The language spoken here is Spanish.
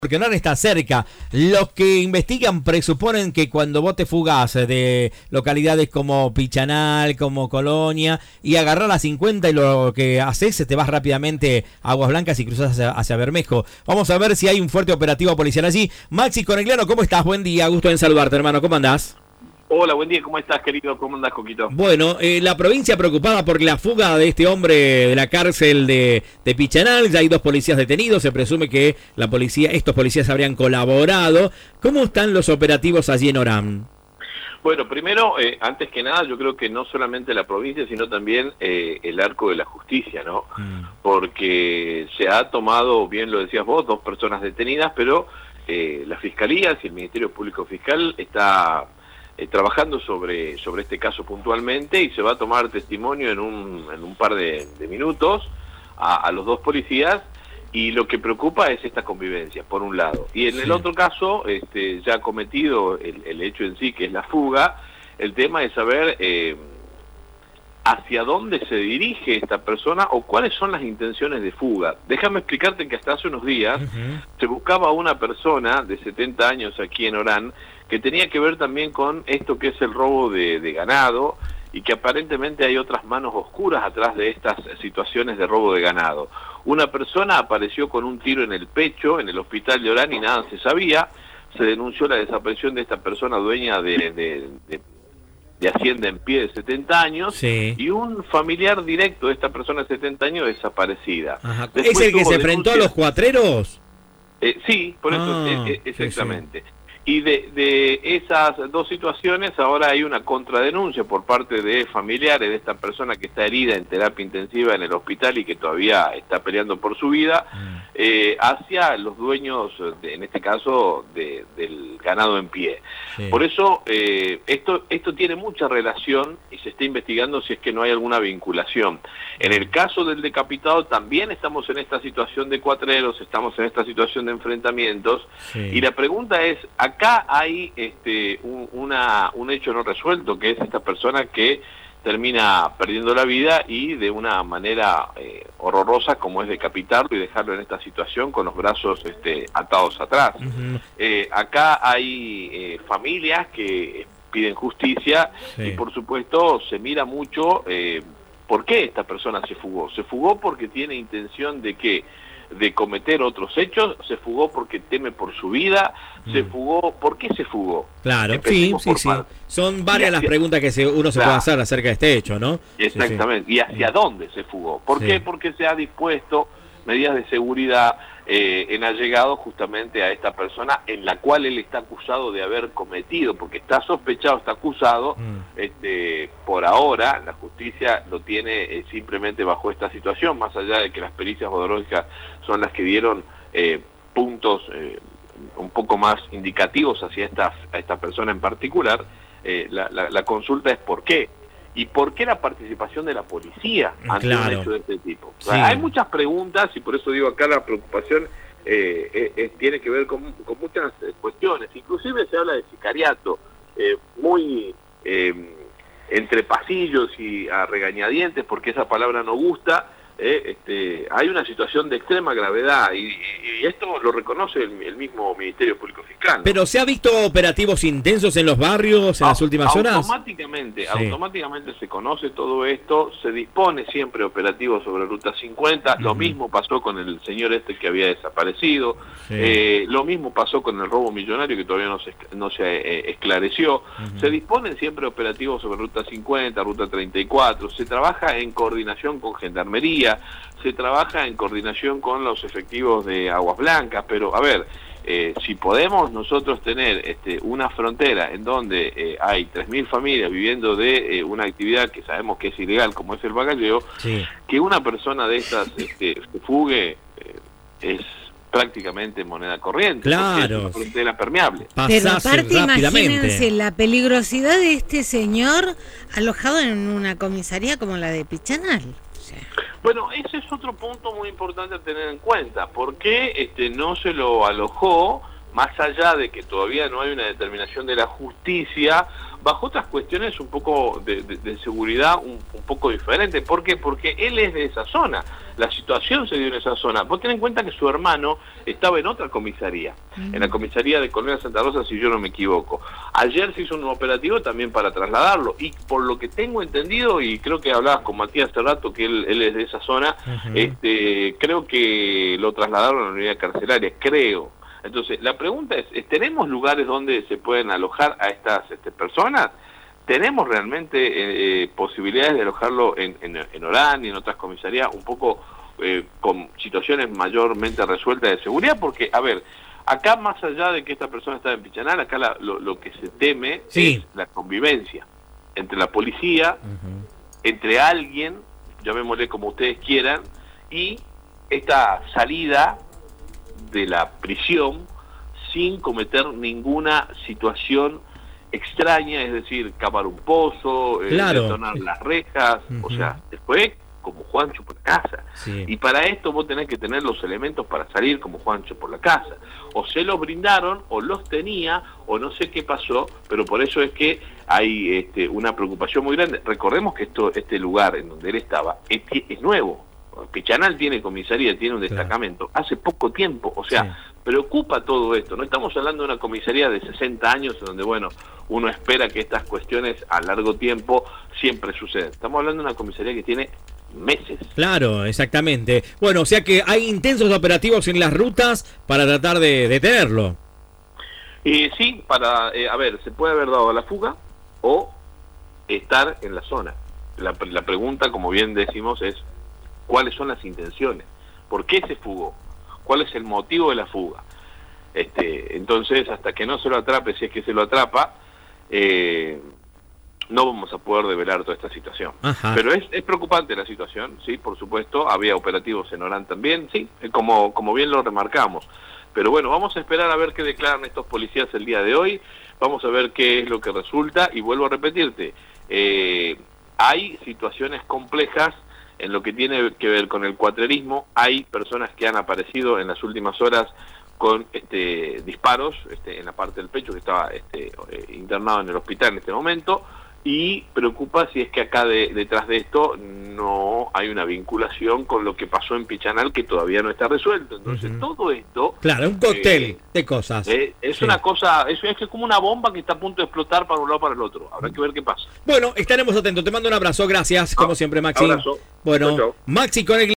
Porque no está cerca. Los que investigan presuponen que cuando vos te fugás de localidades como Pichanal, como Colonia, y agarrás la 50 y lo que haces, te vas rápidamente a Aguas Blancas y cruzás hacia Bermejo. Vamos a ver si hay un fuerte operativo policial allí. Maxi Conegliano, ¿cómo estás? Buen día, gusto en saludarte, hermano. ¿Cómo andás? Hola, buen día, ¿cómo estás, querido? ¿Cómo andás, Coquito? Bueno, la provincia preocupada por la fuga de este hombre de la cárcel de Pichanal. Ya hay 2 policías detenidos, se presume que estos policías habrían colaborado. ¿Cómo están los operativos allí en Orán? Bueno, primero, antes que nada, yo creo que no solamente la provincia, sino también el arco de la justicia, ¿no? Porque se ha tomado, bien lo decías vos, 2 personas detenidas, pero la Fiscalía, si el Ministerio Público Fiscal está trabajando sobre este caso puntualmente, y se va a tomar testimonio en un par de minutos a los 2 policías, y lo que preocupa es esta convivencia, por un lado. Y en el otro caso, ya cometido el hecho en sí, que es la fuga, el tema es saber hacia dónde se dirige esta persona o cuáles son las intenciones de fuga. Déjame explicarte que hasta hace unos días se buscaba a una persona de 70 años aquí en Orán que tenía que ver también con esto que es el robo de ganado, y que aparentemente hay otras manos oscuras atrás de estas situaciones de robo de ganado. Una persona apareció con un tiro en el pecho en el hospital de Orán y nada se sabía. Se denunció la desaparición de esta persona dueña de Hacienda en Pie de 70 años, sí, y un familiar directo de esta persona de 70 años desaparecida. ¿Es el que se enfrentó a los cuatreros? Sí, por eso, exactamente. Sí, sí. Y de esas 2 situaciones ahora hay una contradenuncia por parte de familiares de esta persona que está herida en terapia intensiva en el hospital y que todavía está peleando por su vida, hacia los dueños, en este caso, del ganado en pie. Sí. Por eso esto tiene mucha relación y se está investigando si es que no hay alguna vinculación. En el caso del decapitado también estamos en esta situación de cuatreros, estamos en esta situación de enfrentamientos, y la pregunta es, acá hay un hecho no resuelto, que es esta persona que termina perdiendo la vida y de una manera horrorosa, como es decapitarlo y dejarlo en esta situación con los brazos atados atrás. Acá hay familias que piden justicia, y por supuesto se mira mucho por qué esta persona se fugó. Se fugó porque tiene intención de cometer otros hechos, se fugó porque teme por su vida, se fugó. ¿Por qué se fugó? Claro, sí. Son varias las preguntas que uno se puede hacer acerca de este hecho, ¿no? Exactamente. ¿Y hacia dónde se fugó? ¿Por qué? Porque se ha dispuesto medidas de seguridad en allegado justamente a esta persona, en la cual él está acusado de haber cometido, porque está sospechado, está acusado. Por ahora la justicia lo tiene simplemente bajo esta situación, más allá de que las pericias odológicas son las que dieron puntos un poco más indicativos hacia esta persona en particular. La consulta es ¿por qué? ¿Y por qué la participación de la policía ante un hecho de este tipo? O sea, hay muchas preguntas, y por eso digo acá la preocupación tiene que ver con muchas cuestiones. Inclusive se habla de sicariato, muy entre pasillos y a regañadientes, porque esa palabra no gusta. Hay una situación de extrema gravedad, y esto lo reconoce el mismo Ministerio Público Fiscal, ¿no? ¿Pero se ha visto operativos intensos en los barrios en las últimas horas? Automáticamente se conoce todo esto, se dispone siempre operativos sobre Ruta 50, lo mismo pasó con el señor que había desaparecido, lo mismo pasó con el robo millonario que todavía no se esclareció. Se disponen siempre operativos sobre Ruta 50, Ruta 34, se trabaja en coordinación con Gendarmería, se trabaja en coordinación con los efectivos de Aguas Blancas, pero a ver, si podemos nosotros tener una frontera en donde hay 3.000 familias viviendo de una actividad que sabemos que es ilegal, como es el bagalleo, que una persona de estas se fugue es prácticamente moneda corriente, claro, es una frontera permeable. Pero aparte, imagínense la peligrosidad de este señor alojado en una comisaría como la de Pichanal. Bueno, ese es otro punto muy importante a tener en cuenta. ¿Por qué no se lo alojó, más allá de que todavía no hay una determinación de la justicia, bajo otras cuestiones un poco de seguridad un poco diferentes? ¿Por qué? Porque él es de esa zona. la situación se dio en esa zona. Vos ten en cuenta que su hermano estaba en otra comisaría, en la comisaría de Colmena Santa Rosa, si yo no me equivoco. Ayer se hizo un operativo también para trasladarlo, y por lo que tengo entendido, y creo que hablabas con Matías hace rato, que él es de esa zona, creo que lo trasladaron a la unidad carcelaria, creo. Entonces, la pregunta es, ¿tenemos lugares donde se pueden alojar a estas personas? ¿Tenemos realmente posibilidades de alojarlo en Orán y en otras comisarías un poco con situaciones mayormente resueltas de seguridad? Porque, a ver, acá más allá de que esta persona está en Pichanal, acá lo que se teme es la convivencia entre la policía, entre alguien, llamémosle como ustedes quieran, y esta salida de la prisión sin cometer ninguna situación extraña, es decir, cavar un pozo, detonar las rejas, o sea, después como Juancho por la casa. Y para esto vos tenés que tener los elementos para salir como Juancho por la casa. O se los brindaron, o los tenía, o no sé qué pasó, pero por eso es que hay una preocupación muy grande. Recordemos que este lugar en donde él estaba es nuevo. Pichanal tiene comisaría, tiene un destacamento, hace poco tiempo, o sea, preocupa todo esto. No estamos hablando de una comisaría de 60 años, donde, bueno, uno espera que estas cuestiones a largo tiempo siempre sucedan. Estamos hablando de una comisaría que tiene meses. Claro, exactamente. Bueno, o sea que hay intensos operativos en las rutas para tratar de detenerlo. Sí, a ver, se puede haber dado la fuga o estar en la zona. La pregunta, como bien decimos, es ¿cuáles son las intenciones? ¿Por qué se fugó? ¿Cuál es el motivo de la fuga? Entonces, hasta que no se lo atrape, si es que se lo atrapa, no vamos a poder develar toda esta situación. Pero es preocupante la situación, sí, por supuesto. Había operativos en Orán también, sí, como bien lo remarcamos. Pero bueno, vamos a esperar a ver qué declaran estos policías el día de hoy. Vamos a ver qué es lo que resulta. Y vuelvo a repetirte, hay situaciones complejas en lo que tiene que ver con el cuatrerismo. Hay personas que han aparecido en las últimas horas con disparos en la parte del pecho, que estaba internado en el hospital en este momento, y preocupa si es que acá detrás de esto no hay una vinculación con lo que pasó en Pichanal, que todavía no está resuelto. Entonces todo esto... Claro, un cóctel de cosas. Es una cosa, es como una bomba que está a punto de explotar para un lado para el otro. Habrá que ver qué pasa. Bueno, estaremos atentos. Te mando un abrazo. Gracias, como siempre, Maxi. Abrazo. Bueno, chau, chau. Maxi con el